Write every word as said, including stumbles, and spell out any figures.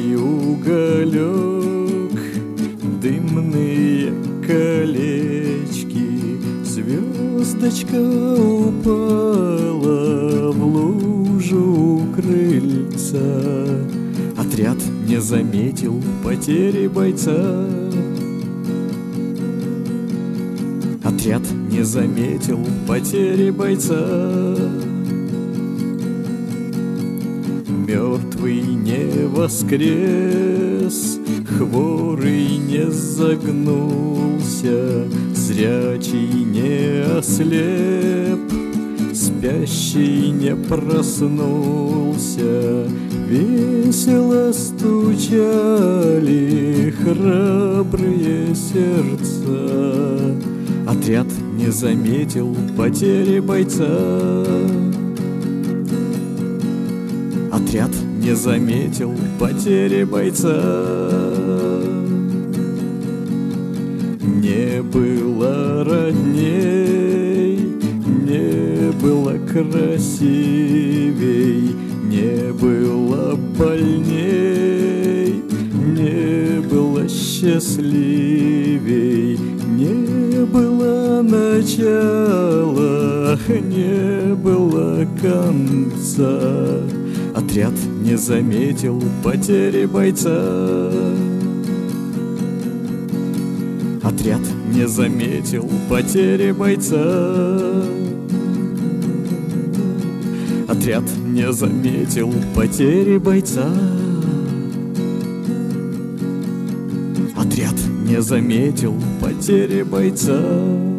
Яркий уголек, дымные колечки, звездочка упала в лужу у крыльца. Отряд не заметил потери бойца. Отряд не заметил потери бойца. Мертвый не воскрес, хворый не загнулся, зрячий не ослеп, спящий не проснулся. Весело стучали храбрые сердца. Отряд не заметил потери бойца. Отряд не заметил потери бойца. Не было родней, не было красивей, не было больней, не было счастливей, не было начала, не было конца. Отряд не заметил потери бойца. Отряд не заметил потери бойца. Отряд не заметил потери бойца. Отряд не заметил потери бойца.